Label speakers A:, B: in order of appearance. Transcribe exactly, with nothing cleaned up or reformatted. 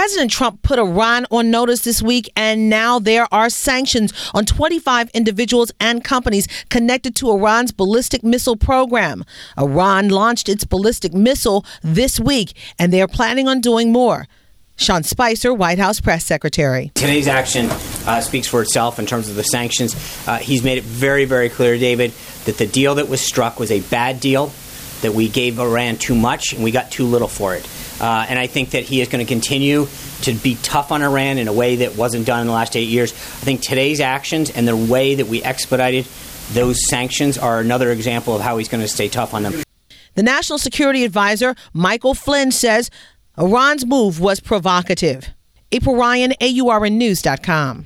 A: President Trump put Iran on notice this week, and now there are sanctions on twenty-five individuals and companies connected to Iran's ballistic missile program. Iran launched its ballistic missile this week, and they are planning on doing more. Sean Spicer, White House press secretary.
B: Today's action uh, speaks for itself in terms of the sanctions. Uh, he's made it very, very clear, David, that the deal that was struck was a bad deal, that we gave Iran too much and we got too little for it. Uh, and I think that he is going to continue to be tough on Iran in a way that wasn't done in the last eight years. I think today's actions and the way that we expedited those sanctions are another example of how he's going to stay tough on them.
A: The National Security Advisor, Michael Flynn, says Iran's move was provocative. April Ryan, A U R N News dot com.